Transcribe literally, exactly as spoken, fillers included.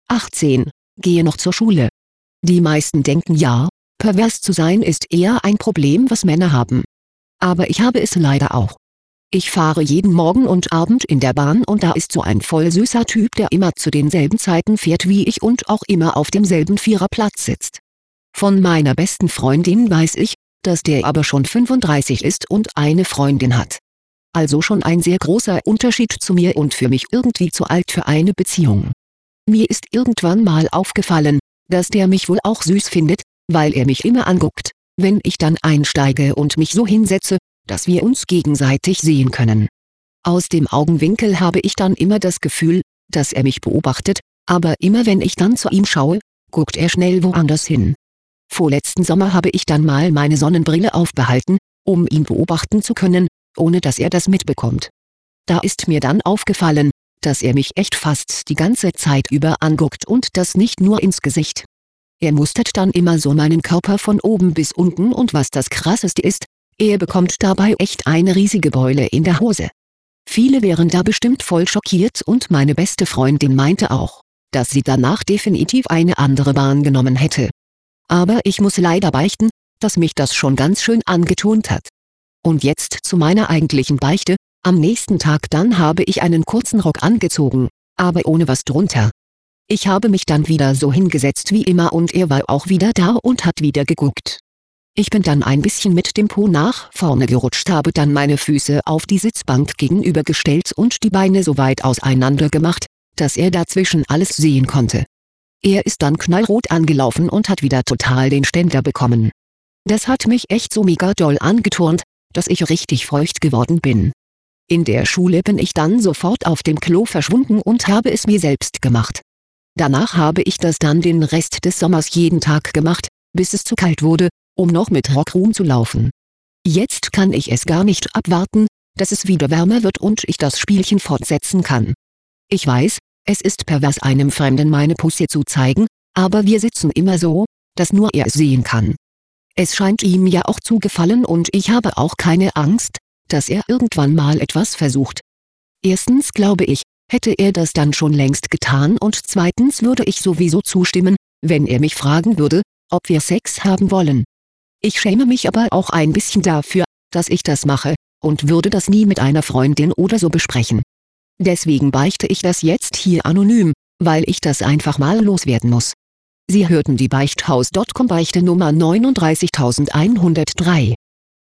achtzehn, gehe noch zur Schule. Die meisten denken ja, pervers zu sein ist eher ein Problem, was Männer haben. Aber ich habe es leider auch. Ich fahre jeden Morgen und Abend in der Bahn und da ist so ein voll süßer Typ, der immer zu denselben Zeiten fährt wie ich und auch immer auf demselben Viererplatz sitzt. Von meiner besten Freundin weiß ich, dass der aber schon fünfunddreißig ist und eine Freundin hat. Also schon ein sehr großer Unterschied zu mir und für mich irgendwie zu alt für eine Beziehung. Mir ist irgendwann mal aufgefallen, dass der mich wohl auch süß findet, weil er mich immer anguckt, wenn ich dann einsteige und mich so hinsetze, dass wir uns gegenseitig sehen können. Aus dem Augenwinkel habe ich dann immer das Gefühl, dass er mich beobachtet, aber immer wenn ich dann zu ihm schaue, guckt er schnell woanders hin. Vorletzten Sommer habe ich dann mal meine Sonnenbrille aufbehalten, um ihn beobachten zu können, ohne dass er das mitbekommt. Da ist mir dann aufgefallen, dass er mich echt fast die ganze Zeit über anguckt und das nicht nur ins Gesicht. Er mustert dann immer so meinen Körper von oben bis unten und was das Krasseste ist, er bekommt dabei echt eine riesige Beule in der Hose. Viele wären da bestimmt voll schockiert und meine beste Freundin meinte auch, dass sie danach definitiv eine andere Bahn genommen hätte. Aber ich muss leider beichten, dass mich das schon ganz schön angetont hat. Und jetzt zu meiner eigentlichen Beichte: Am nächsten Tag dann habe ich einen kurzen Rock angezogen, aber ohne was drunter. Ich habe mich dann wieder so hingesetzt wie immer und er war auch wieder da und hat wieder geguckt. Ich bin dann ein bisschen mit dem Po nach vorne gerutscht, habe dann meine Füße auf die Sitzbank gegenübergestellt und die Beine so weit auseinander gemacht, dass er dazwischen alles sehen konnte. Er ist dann knallrot angelaufen und hat wieder total den Ständer bekommen. Das hat mich echt so mega doll angeturnt, dass ich richtig feucht geworden bin. In der Schule bin ich dann sofort auf dem Klo verschwunden und habe es mir selbst gemacht. Danach habe ich das dann den Rest des Sommers jeden Tag gemacht, bis es zu kalt wurde, um noch mit Rock rumzulaufen. Jetzt kann ich es gar nicht abwarten, dass es wieder wärmer wird und ich das Spielchen fortsetzen kann. Ich weiß, es ist pervers, einem Fremden meine Pussy zu zeigen, aber wir sitzen immer so, dass nur er es sehen kann. Es scheint ihm ja auch zu gefallen und ich habe auch keine Angst, dass er irgendwann mal etwas versucht. Erstens glaube ich, hätte er das dann schon längst getan und zweitens würde ich sowieso zustimmen, wenn er mich fragen würde, ob wir Sex haben wollen. Ich schäme mich aber auch ein bisschen dafür, dass ich das mache, und würde das nie mit einer Freundin oder so besprechen. Deswegen beichte ich das jetzt hier anonym, weil ich das einfach mal loswerden muss. Sie hörten die Beichthaus Punkt com Beichte Nummer neununddreißigtausendzweihundertdrei.